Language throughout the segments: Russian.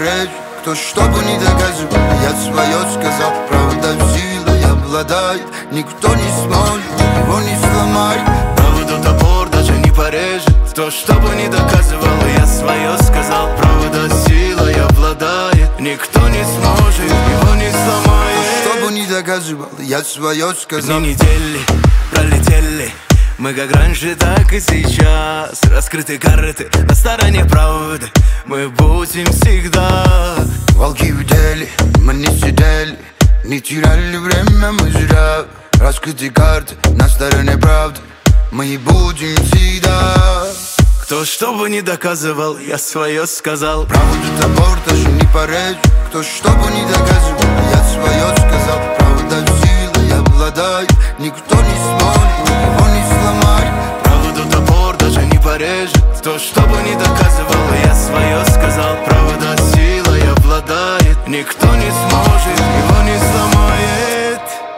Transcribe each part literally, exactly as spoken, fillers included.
порежет. Кто что бы ни доказывал, я свое сказал. Правда силой обладает, никто не сможет его не сломать. Правду топор даже не порежет. Кто что бы ни доказывал, я свое сказал. Правда силой обладает, никто не сможет его не сломает. Кто что бы ни доказывал, я свое сказал. Дни недели пролетели, мы как раньше, так и сейчас. Раскрыты карты на стороне правды, мы будем всегда. Волки в деле, мы не сидели, не теряли время мы зря. Раскрыты карты на стороне правды, мы будем всегда. Кто что бы ни доказывал, я свое сказал. Правду топор даже не порежет. Кто что бы ни доказывал, я свое сказал. Правда силой обладает, никто не сможет его не сломать. Правду топор даже не порежет. Кто что бы ни доказывал, я свое сказал. Правда силой обладает, никто не сможет его не сломает.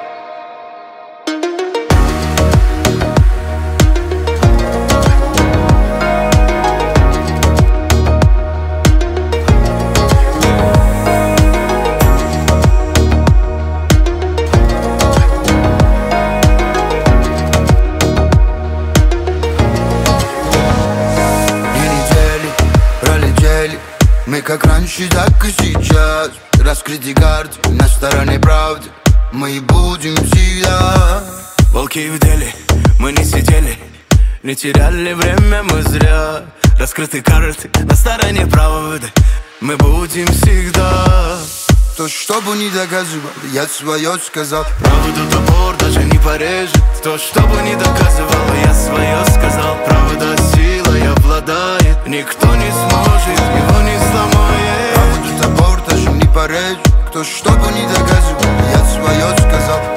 Мы как раньше, так и сейчас. Раскрыты карты на стороне правды, мы будем всегда. Волки в деле, мы не сидели, не теряли время мы зря. Раскрыты карты на стороне правды, мы будем всегда. Кто что бы ни доказывал, я свое сказал. Правду топор даже не порежет. Кто что бы ни доказывал, я свое сказал. Правда силой обладает, никто не сможет его не сломает. Правду топор даже не порежет. Кто что бы ни доказывал, я свое сказал.